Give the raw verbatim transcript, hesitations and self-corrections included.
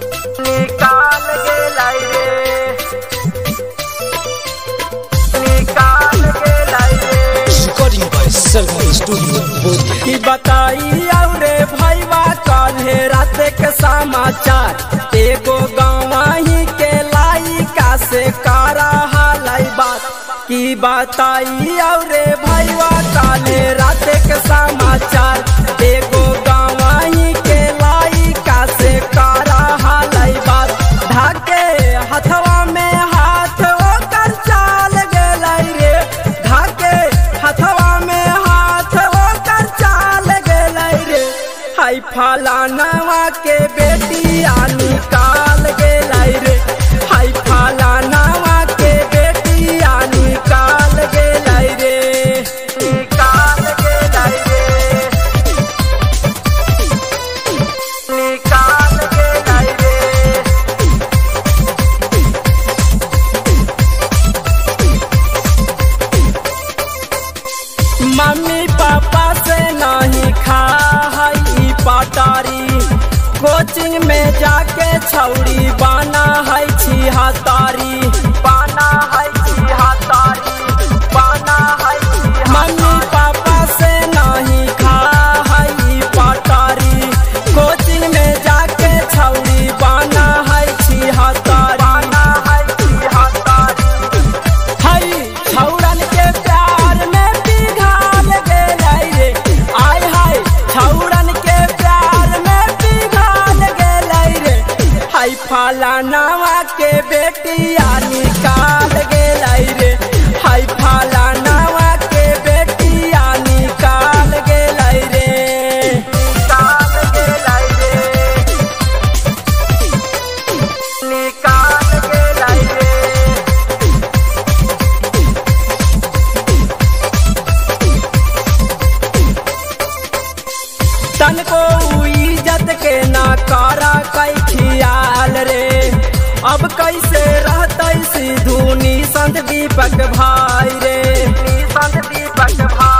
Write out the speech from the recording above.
निकाल गेलै रे निकाल गेलै रे। Recording by Sargam studio Bodhgaya. की बताई औरे भैया काल्हे रात के समाचार एगो गाँव के लाइका से कारा हालै बात। की बताई औरे भैया काल्हे रात के समाचार एगो गाँव के लाइका से कारा हालै बात। ढाके हथवा में हाथ ओकर चाल गेलै रे ढाके हथवा में हाथ ओकर चाल गेलै रे। हाय फलानवा के बेटिया निकाल गेलै रे हाय फलानवा के बेटिया निकाल गेलै रे निकाल गेलै रे निकाल गेलै रे। मम्मी पापा से नहीं खा है पटारी कोचिंग में जाके छौड़ी बाना है छिहत्तरी बाना है छिहत्तरी बाना है। मम्मी पापा से नहीं खा है पटारी कोचिंग में जाके छौड़ी बाना है छिहत्तरी बाना है छिहत्तरी। हई छौड़न के प्यार में पिघल गेलै रे आय हाय छौड़न के प्यार में पिघल गेलै रे। हाय फलानवा के बेटिया निकाल गेलै रे हाय फलानवा के बेटिया निकाल गेलै रे निकाल गेलै रे निकाल गेलै रे। तनको इज्जत के ना करा कई खियाल रे अब कैसे रहतै सिद्धू निसंत दीपक भाई रे निसंत दीपक भाई।